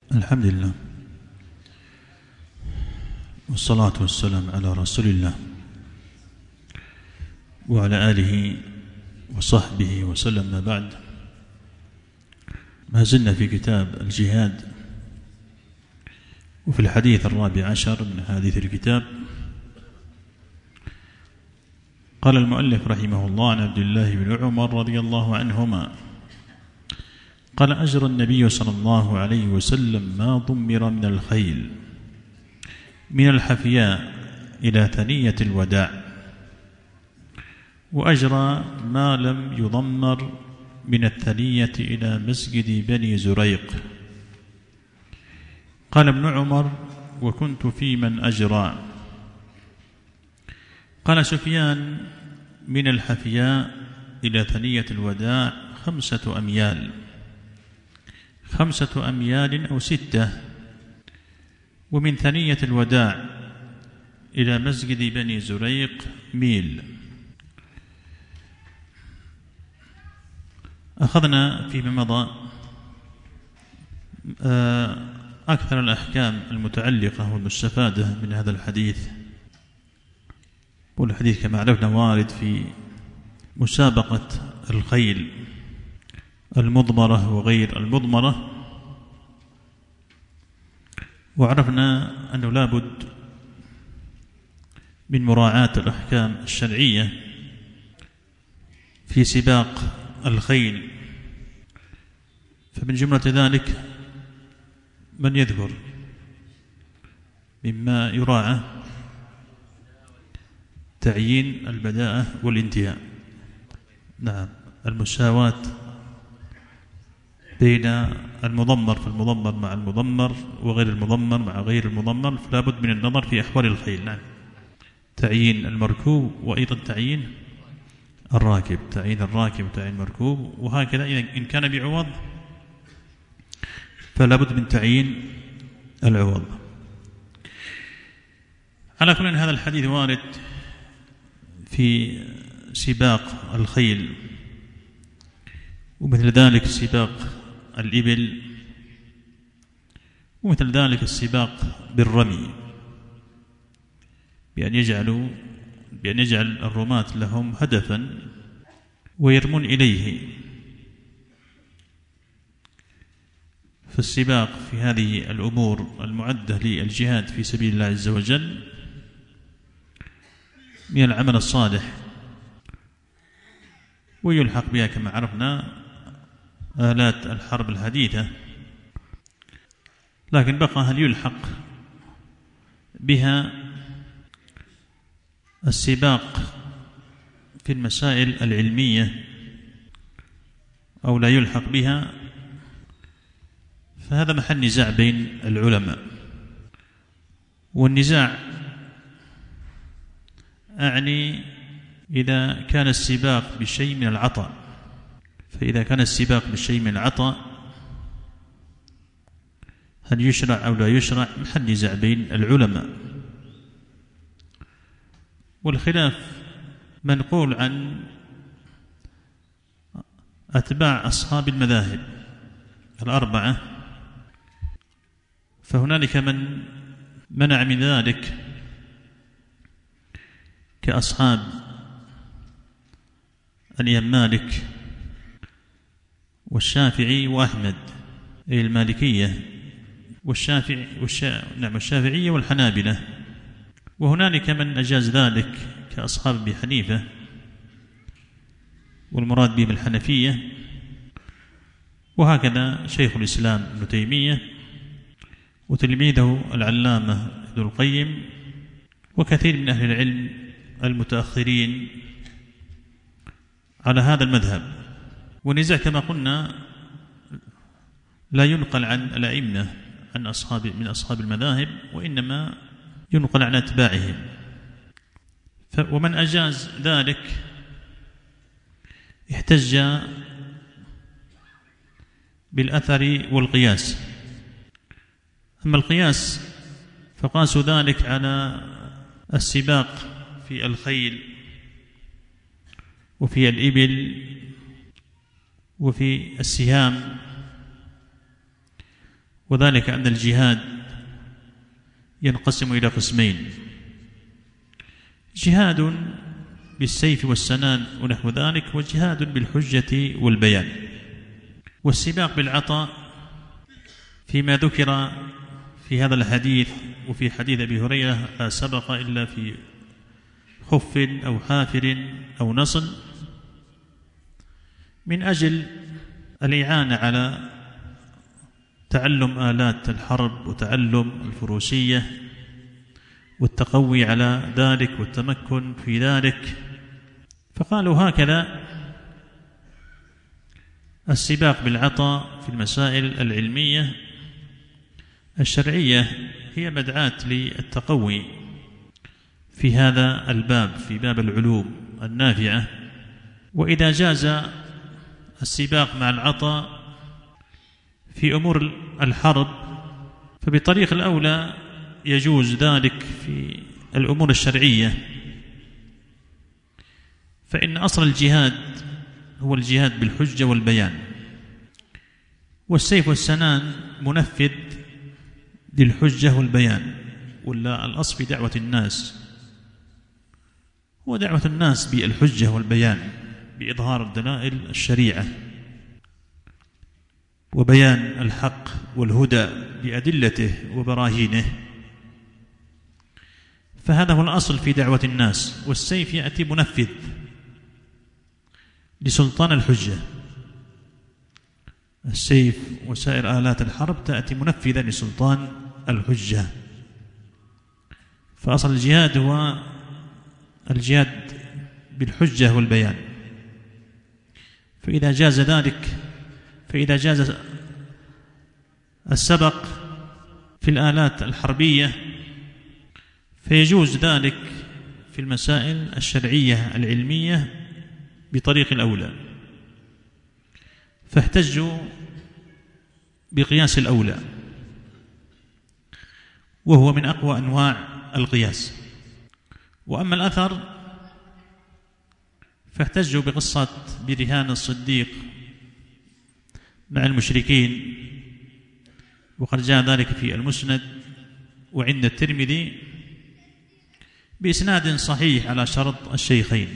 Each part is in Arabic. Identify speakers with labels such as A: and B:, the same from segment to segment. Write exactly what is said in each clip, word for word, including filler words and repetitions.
A: الحمد لله والصلاة والسلام على رسول الله وعلى آله وصحبه وسلم. ما بعد، ما زلنا في كتاب الجهاد، وفي الحديث الرابع عشر من حديث الكتاب. قال المؤلف رحمه الله عن عبد الله بن عمر رضي الله عنهما قال: أجرى النبي صلى الله عليه وسلم ما ضمر من الخيل من الحفياء إلى ثنية الوداع، وأجرى ما لم يضمر من الثنية إلى مسجد بني زريق. قال ابن عمر: وكنت في من أجرى. قال سفيان: من الحفياء إلى ثنية الوداع خمسة أميال خمسة أميال أو ستة، ومن ثنية الوداع إلى مسجد بني زريق ميل. أخذنا فيما مضى أكثر الأحكام المتعلقة والمستفادة من هذا الحديث، والحديث كما عرفنا وارد في مسابقة الخيل المضمرة وغير المضمرة، وعرفنا أنه لا بد من مراعاة الأحكام الشرعية في سباق الخيل. فمن جملة ذلك من يذكر مما يراعى تعيين البداءة والانتهاء. نعم، المساواة بين المضمر في المضمر مع المضمر وغير المضمر مع غير المضمر، فلا بد من النظر في أحوال الخيل. نعم، تعيين المركوب وأيضا تعيين الراكب، تعيين الراكب وتعيين المركوب، وهكذا. إن كان بعوض فلا بد من تعيين العوض. على كل هذا الحديث وارد في سباق الخيل، ومثل ذلك سباق الإبل، ومثل ذلك السباق بالرمي، بأن يجعلوا بأن يجعل الرماة لهم هدفا ويرمون إليه. فالسباق في هذه الأمور المعدة للجهاد في سبيل الله عز وجل من العمل الصالح، ويلحق بها كما عرفنا آلات الحرب الحديثة. لكن بقى هل يلحق بها السباق في المسائل العلمية أو لا يلحق بها؟ فهذا محل نزاع بين العلماء، والنزاع أعني إذا كان السباق بشيء من العطاء. فإذا كان السباق بشيء من العطاء هل يشرع أو لا يشرع؟ محل نزاع بين العلماء. والخلاف منقول عن أتباع أصحاب المذاهب الأربعة، فهنالك من منع من ذلك كأصحاب الإمام مالك والشافعي وأحمد، أي المالكية والشافعي والشا... نعم الشافعية والحنابلة. وهنالك من أجاز ذلك كأصحاب أبي حنيفة، والمراد بهم الحنفية. وهكذا شيخ الإسلام ابن تيمية وتلميذه العلامة ابن القيم وكثير من أهل العلم المتأخرين على هذا المذهب. والنزاع كما قلنا لا ينقل عن الأئمة عن أصحاب من أصحاب المذاهب، وإنما ينقل عن أتباعهم. ومن أجاز ذلك احتج بالأثر والقياس. أما القياس فقاسوا ذلك على السباق في الخيل وفي الإبل وفي السهام وذلك أن الجهاد ينقسم إلى قسمين: جهاد بالسيف والسنان ونحو ذلك، وجهاد بالحجة والبيان. والسباق بالعطاء فيما ذكر في هذا الحديث وفي حديث أبي هريرة: لا سبق إلا في خف أو حافر أو نصل، من أجل الإعانة على تعلم آلات الحرب وتعلم الفروسية والتقوي على ذلك والتمكن في ذلك. فقالوا هكذا السباق بالعطاء في المسائل العلمية الشرعية هي مدعاة للتقوي في هذا الباب، في باب العلوم النافعة. وإذا جاز السباق مع العطاء في أمور الحرب فبطريق الأولى يجوز ذلك في الأمور الشرعية، فإن أصل الجهاد هو الجهاد بالحجة والبيان، والسيف والسنان منفذ للحجة والبيان. ولا الأصل في دعوة الناس هو دعوة الناس بالحجة والبيان، بإظهار دلائل الشريعة وبيان الحق والهدى بأدلته وبراهينه، فهذا هو الأصل في دعوة الناس. والسيف يأتي منفذ لسلطان الحجة، السيف وسائر آلات الحرب تأتي منفذة لسلطان الحجة. فأصل الجهاد هو الجهاد بالحجة والبيان. فإذا جاز ذلك فإذا جاز السبق في الآلات الحربية فيجوز ذلك في المسائل الشرعية العلمية بطريق الأولى، فاحتجوا بقياس الأولى، وهو من أقوى أنواع القياس. وأما الأثر فاحتجوا بقصة برهان الصديق مع المشركين، وقد جاء ذلك في المسند وعند الترمذي بإسناد صحيح على شرط الشيخين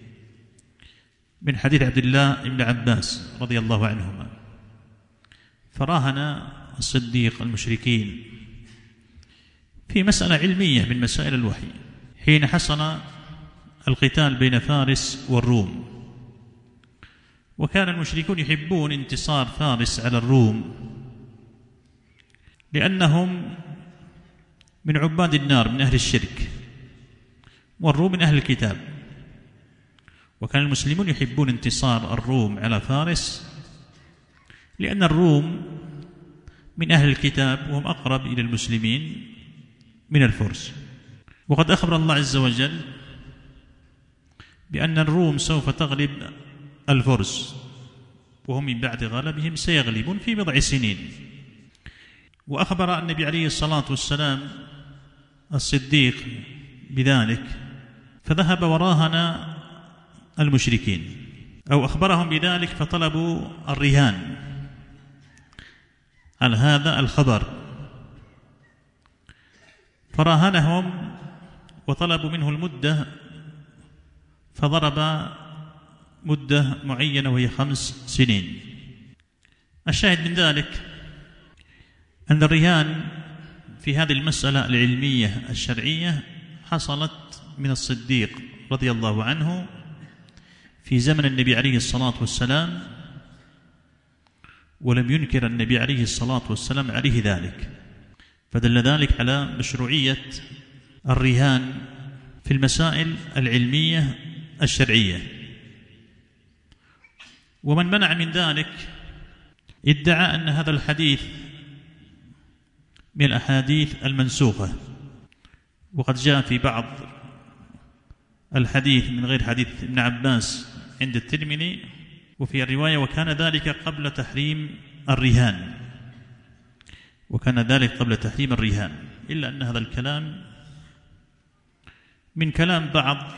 A: من حديث عبد الله بن عباس رضي الله عنهما. فراهن الصديق المشركين في مسألة علمية من مسائل الوحي حين حصل القتال بين فارس والروم، وكان المشركون يحبون انتصار فارس على الروم لأنهم من عباد النار من أهل الشرك، والروم من أهل الكتاب. وكان المسلمون يحبون انتصار الروم على فارس لأن الروم من أهل الكتاب وهم أقرب إلى المسلمين من الفرس. وقد أخبر الله عز وجل بأن الروم سوف تغلب الفرس، وهم من بعد غلبهم سيغلبون في بضع سنين. وأخبر النبي عليه الصلاة والسلام الصديق بذلك، فذهب وراهن المشركين أو أخبرهم بذلك، فطلبوا الرهان على هذا الخبر، فراهنهم وطلبوا منه المدة، فضرب مدة معينة وهي خمس سنين. الشاهد من ذلك أن الرهان في هذه المسألة العلمية الشرعية حصلت من الصديق رضي الله عنه في زمن النبي عليه الصلاة والسلام، ولم ينكر النبي عليه الصلاة والسلام عليه ذلك، فدل ذلك على مشروعية الرهان في المسائل العلمية الشرعية. ومن منع من ذلك ادعى أن هذا الحديث من الأحاديث المنسوخة، وقد جاء في بعض الحديث من غير حديث ابن عباس عند الترمذي، وفي الرواية وكان ذلك قبل تحريم الرهان، وكان ذلك قبل تحريم الرهان، إلا أن هذا الكلام من كلام بعض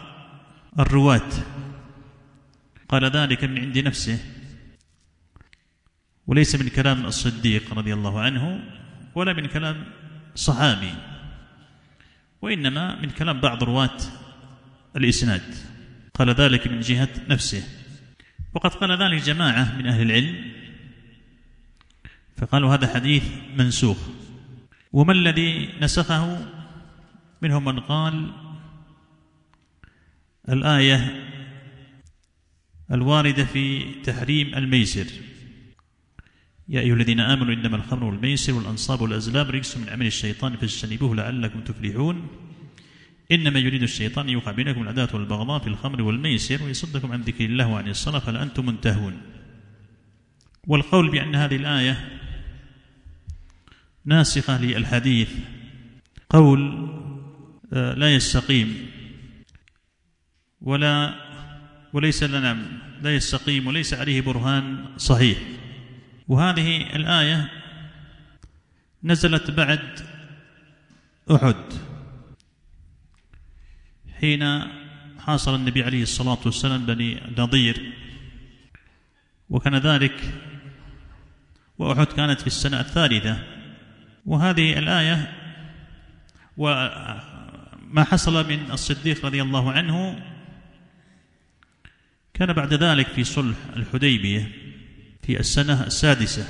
A: الرواة قال ذلك من عند نفسه، وليس من كلام الصديق رضي الله عنه ولا من كلام صحابي، وإنما من كلام بعض رواة الإسناد، قال ذلك من جهة نفسه. وقد قال ذلك جماعة من أهل العلم فقالوا هذا حديث منسوخ. وما الذي نسخه؟ منهم من قال الآية الواردة في تحريم الميسر: يا أيها الذين آمنوا إنما الخمر والميسر والأنصاب والأزلام رجس من عمل الشيطان فاجتنبوه لعلكم تفلحون إنما يريد الشيطان أن يوقع بينكم العداوة والبغضاء في الخمر والميسر ويصدكم عن ذكر الله وعن الصلاة فهل أنتم منتهون. والقول بأن هذه الآية ناسخة للحديث قول لا يستقيم ولا وليس لنا لا يستقيم وليس عليه برهان صحيح. وهذه الآية نزلت بعد أحد حين حاصر النبي عليه الصلاة والسلام بني نضير، وكان ذلك وأحد كانت في السنة الثالثة. وهذه الآية وما حصل من الصديق رضي الله عنه كان بعد ذلك في صلح الحديبية في السنة السادسة،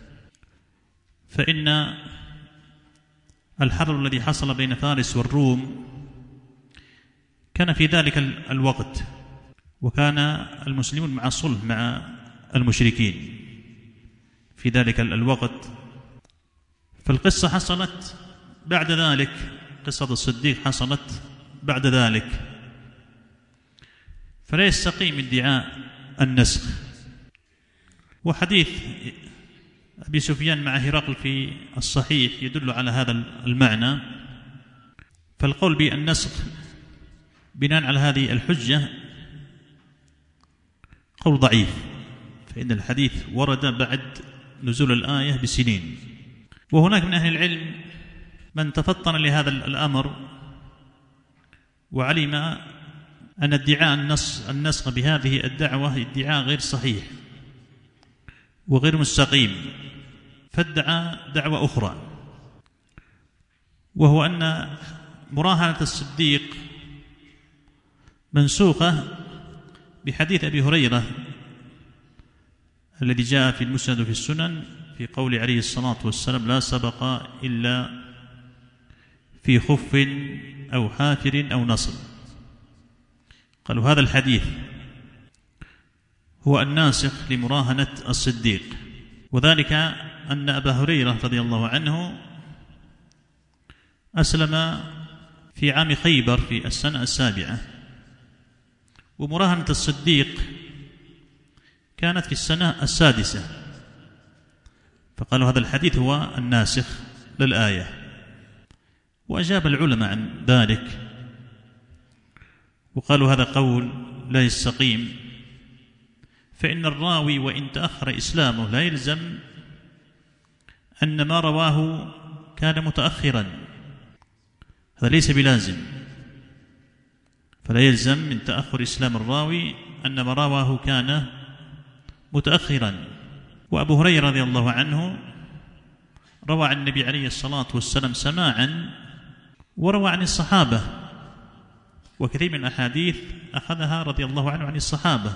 A: فإن الحرب الذي حصل بين فارس والروم كان في ذلك الوقت، وكان المسلمون مع صلح مع المشركين في ذلك الوقت. فالقصة حصلت بعد ذلك، قصة الصديق حصلت بعد ذلك، فلا يستقيم ادعاء النسخ. وحديث أبي سفيان مع هرقل في الصحيح يدل على هذا المعنى. فالقول بالنسخ بناء على هذه الحجة قول ضعيف، فإن الحديث ورد بعد نزول الآية بسنين. وهناك من أهل العلم من تفطن لهذا الأمر وعلم أن ادعاء النسخ بهذه الدعوة ادعاء غير صحيح وغير مستقيم، فادعى دعوة أخرى، وهو أن مراهنة الصديق منسوخة بحديث أبي هريرة الذي جاء في المسند في السنن في قول عليه الصلاة والسلام: لا سبق إلا في خف أو حافر أو نصر. قالوا هذا الحديث هو الناسخ لمراهنة الصديق، وذلك أن أبا هريرة رضي الله عنه أسلم في عام خيبر في السنة السابعة، ومراهنة الصديق كانت في السنة السادسة، فقالوا هذا الحديث هو الناسخ للآية. وأجاب العلماء عن ذلك وقالوا هذا قول لا يستقيم، فإن الراوي وإن تأخر إسلامه لا يلزم أن ما رواه كان متأخرا، هذا ليس بلازم، فلا يلزم من تأخر إسلام الراوي أن ما رواه كان متأخرا. وأبو هريرة رضي الله عنه روى عن النبي عليه الصلاة والسلام سماعا، وروى عن الصحابة، وكثير من الأحاديث أخذها رضي الله عنه عن الصحابة،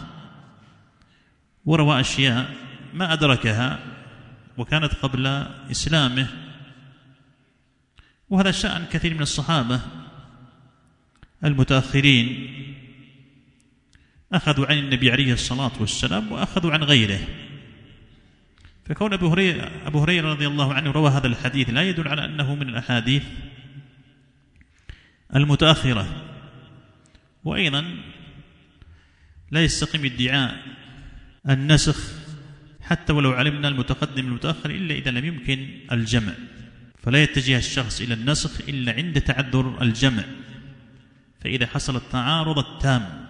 A: وروى أشياء ما أدركها وكانت قبل إسلامه. وهذا شأن كثير من الصحابة المتأخرين، أخذوا عن النبي عليه الصلاة والسلام وأخذوا عن غيره. فكون أبو هريرة, أبو هريرة رضي الله عنه روى هذا الحديث لا يدل على أنه من الأحاديث المتأخرة. وأيضا لا يستقيم ادعاء النسخ حتى ولو علمنا المتقدم المتأخر إلا إذا لم يمكن الجمع، فلا يتجه الشخص إلى النسخ إلا عند تعذر الجمع. فإذا حصل التعارض التام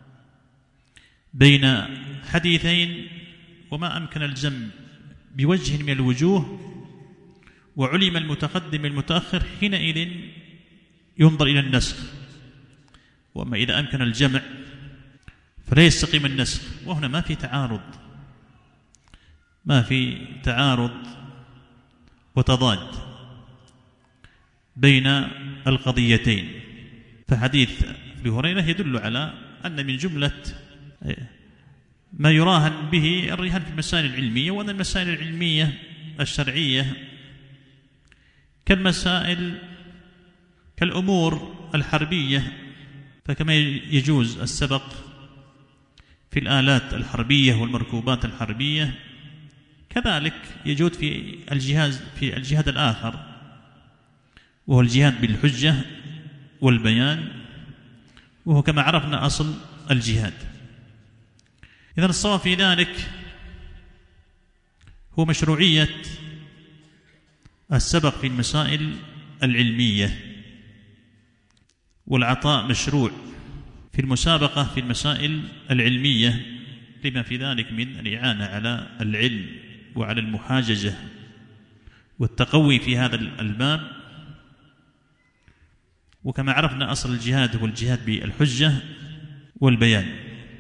A: بين حديثين وما أمكن الجمع بوجه من الوجوه وعلم المتقدم المتأخر، حينئذ ينظر إلى النسخ. وأما إذا أمكن الجمع فلا يستقيم النسخ. وهنا ما في تعارض ما في تعارض وتضاد بين القضيتين. فحديث أبي هريرة يدل على أن من جملة ما يراهن به الرهان في المسائل العلمية، وأن المسائل العلمية الشرعية كالمسائل كالأمور الحربية، فكما يجوز السبق في الآلات الحربية والمركوبات الحربية، كذلك يجوز في الجهاد في الجهاد الآخر، وهو الجهاد بالحجة والبيان، وهو كما عرفنا أصل الجهاد. إذن الصواب في ذلك هو مشروعية السبق في المسائل العلمية، والعطاء مشروع في المسابقة في المسائل العلمية، لما في ذلك من الإعانة على العلم وعلى المحاججة والتقوي في هذا الباب. وكما عرفنا أصل الجهاد هو الجهاد بالحجة والبيان.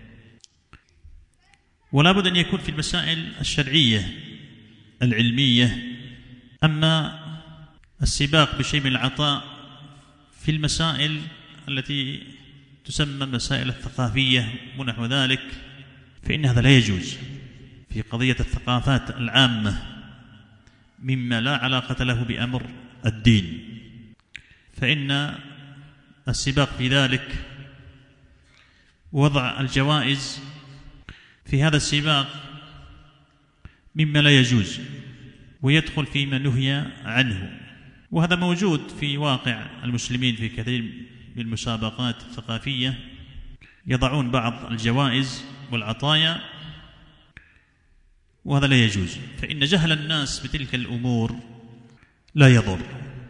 A: ولا بد أن يكون في المسائل الشرعية العلمية. أما السباق بشيء من العطاء في المسائل التي تسمى المسائل الثقافية ونحو ذلك، فإن هذا لا يجوز في قضية الثقافات العامة مما لا علاقة له بأمر الدين، فإن السباق في ذلك وضع الجوائز في هذا السباق مما لا يجوز ويدخل فيما نهي عنه. وهذا موجود في واقع المسلمين في كثير من المسابقات الثقافية، يضعون بعض الجوائز والعطايا، وهذا لا يجوز، فإن جهل الناس بتلك الأمور لا يضر.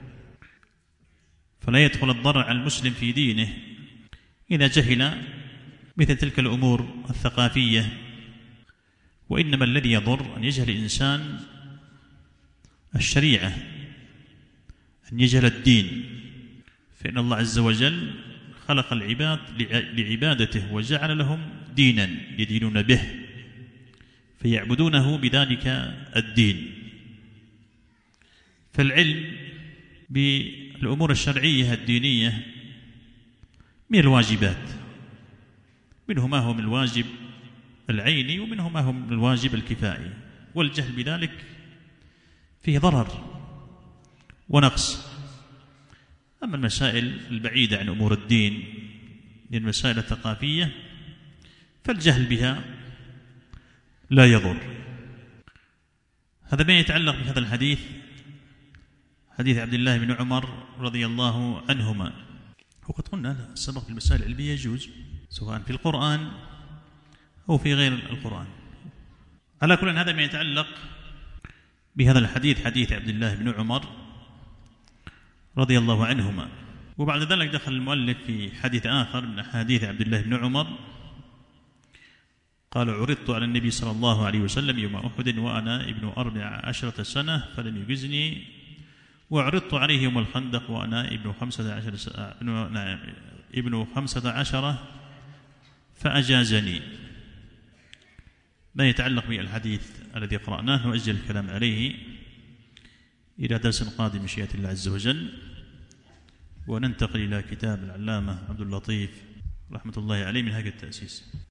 A: فلا يدخل الضرر على المسلم في دينه إذا جهل مثل تلك الأمور الثقافية، وإنما الذي يضر أن يجهل الإنسان الشريعة، أن يجهل الدين، فإن الله عز وجل خلق العباد لعبادته وجعل لهم دينا يدينون به فيعبدونه بذلك الدين. فالعلم بالأمور الشرعية الدينية من الواجبات، منه ما هو من الواجب العيني ومنه ما هو من الواجب الكفائي، والجهل بذلك فيه ضرر ونقص. أما المسائل البعيدة عن أمور الدين من المسائل الثقافية فالجهل بها لا يضر. هذا ما يتعلق بهذا الحديث، حديث عبد الله بن عمر رضي الله عنهما. وقد قلنا السبق في المسائل العلمية يجوز سواء في القرآن أو في غير القرآن. على كل هذا ما يتعلق بهذا الحديث، حديث عبد الله بن عمر رضي الله عنهما. وبعد ذلك دخل المؤلف في حديث آخر من حديث عبد الله بن عمر قال: عرضت على النبي صلى الله عليه وسلم يوم أحد وأنا ابن أربع عشرة سنة فلم يجزني، وعرضت عليه يوم الخندق وأنا ابن خمسة عشر ابن خمسة عشر فأجازني. ما يتعلق بالحديث الذي قرأناه نؤجل الكلام عليه إلى درس قادم مشيئة الله عز وجل، وننتقل إلى كتاب العلامة عبد اللطيف رحمة الله عليه من هاجة التأسيس.